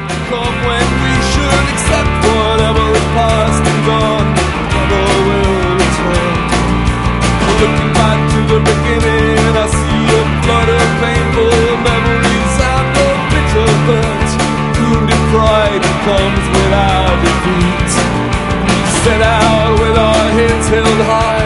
come when we should accept whatever is past and gone, never will return. Looking back to the beginning, I see a flood of painful memories and a bitter hurt. Wounded pride comes without defeat. We set out with our heads held high,